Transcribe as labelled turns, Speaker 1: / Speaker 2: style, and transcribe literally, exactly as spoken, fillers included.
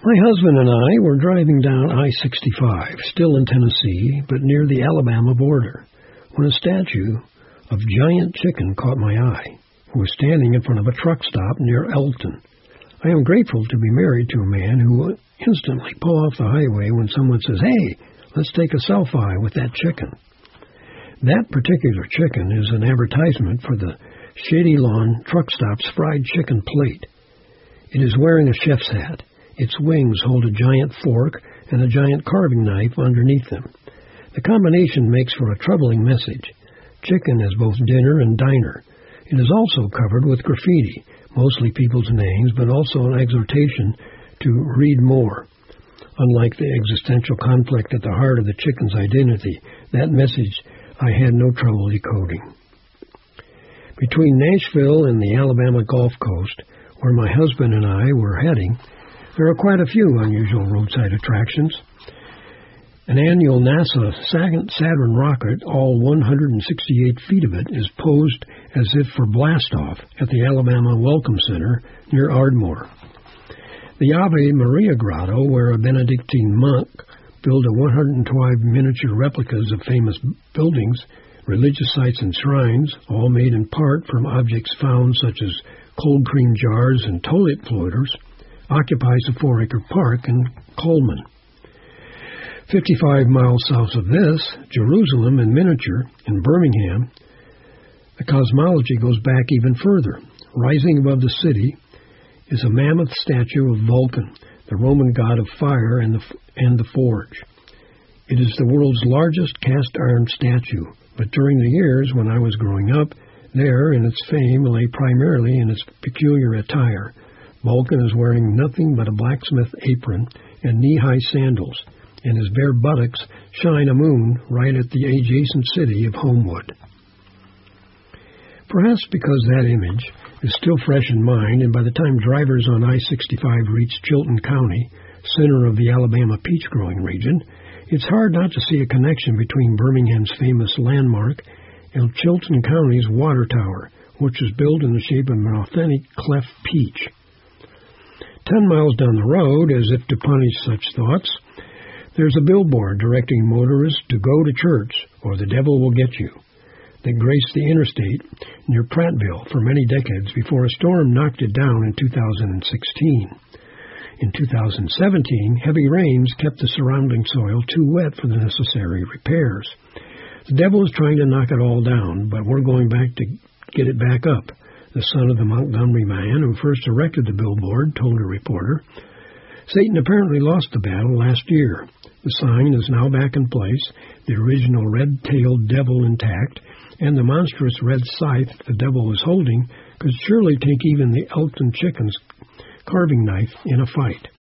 Speaker 1: My husband and I were driving down I sixty-five, still in Tennessee, but near the Alabama border, when a statue of Giant Chicken caught my eye, who was standing in front of a truck stop near Elton. I am grateful to be married to a man who will instantly pull off the highway when someone says, "Hey, let's take a selfie with that chicken." That particular chicken is an advertisement for the Shady Lawn Truck Stop's fried chicken plate. It is wearing a chef's hat. Its wings hold a giant fork and a giant carving knife underneath them. The combination makes for a troubling message. Chicken is both dinner and diner. It is also covered with graffiti, mostly people's names, but also an exhortation to read more. Unlike the existential conflict at the heart of the chicken's identity, that message I had no trouble decoding. Between Nashville and the Alabama Gulf Coast, where my husband and I were heading, there are quite a few unusual roadside attractions. An annual NASA Saturn rocket, all one hundred sixty-eight feet of it, is posed as if for blastoff at the Alabama Welcome Center near Ardmore. The Ave Maria Grotto, where a Benedictine monk built a one hundred twelve miniature replicas of famous buildings, religious sites and shrines, all made in part from objects found such as cold cream jars and toilet floaters, occupies a four-acre park in Coleman. Fifty-five miles south of this, Jerusalem in miniature, in Birmingham, the cosmology goes back even further. Rising above the city is a mammoth statue of Vulcan, the Roman god of fire and the, and the forge. It is the world's largest cast-iron statue, but during the years when I was growing up, there in its fame lay primarily in its peculiar attire. Vulcan is wearing nothing but a blacksmith apron and knee-high sandals, and his bare buttocks shine a moon right at the adjacent city of Homewood. Perhaps because that image is still fresh in mind, and by the time drivers on I sixty-five reach Chilton County, center of the Alabama peach-growing region, it's hard not to see a connection between Birmingham's famous landmark and Chilton County's water tower, which is built in the shape of an authentic cleft peach. Ten miles down the road, as if to punish such thoughts, there's a billboard directing motorists to go to church or the devil will get you, that graced the interstate near Prattville for many decades before a storm knocked it down in two thousand sixteen. In two thousand seventeen, heavy rains kept the surrounding soil too wet for the necessary repairs. The devil is trying to knock it all down, but we're going back to get it back up, the son of the Montgomery man who first erected the billboard told a reporter. Satan apparently lost the battle last year. The sign is now back in place, the original red-tailed devil intact, and the monstrous red scythe the devil was holding could surely take even the Elton chicken's carving knife in a fight.